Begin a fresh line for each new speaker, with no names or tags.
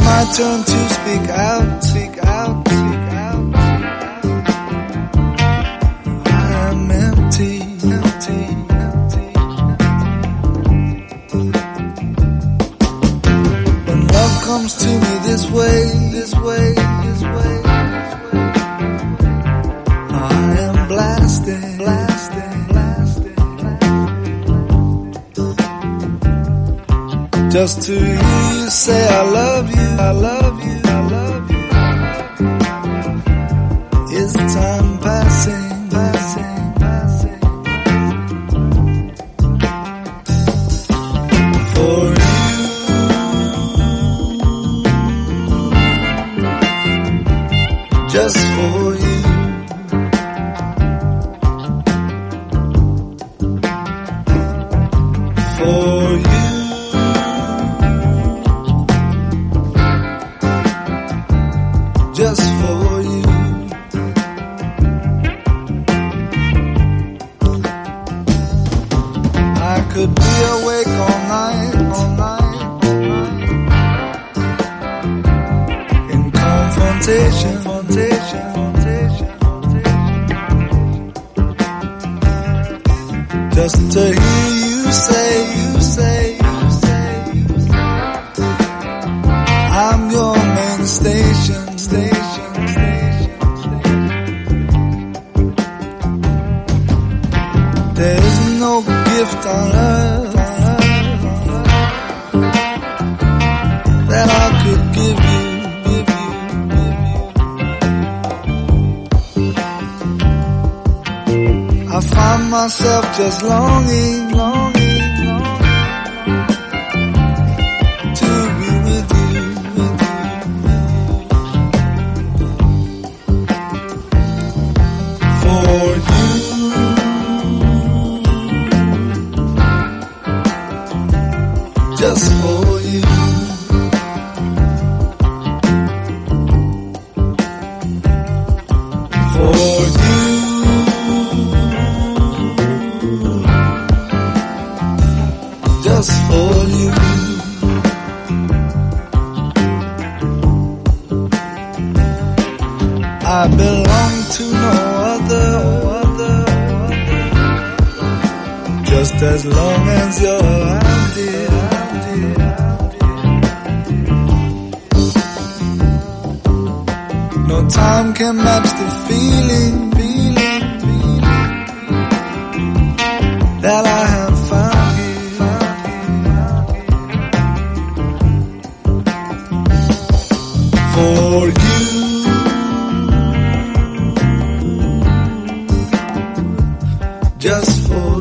my turn to speak out, speak out, speak out. I am empty, empty, empty. When love comes to me this way, this way, this way, I am blasted, blasted, blasted. Just to hear you say I love you, I love you, I love you. Is time passing, passing, passing? For you, just for you. For you. Just for you. I could be awake all night, all night, all night. In confrontation, confrontation, confrontation. Just to hear you say, you say, you say, you say, I'm your main station. Station, station, station. There is no gift on earth that I could give you, give you, give you. I find myself just longing, longing, longing to be with you. For you, just for you. For you, just for you. I belong to no other, just as long as you're around, dear. No time can match the feeling, feeling, feeling that I have found here. For you, just for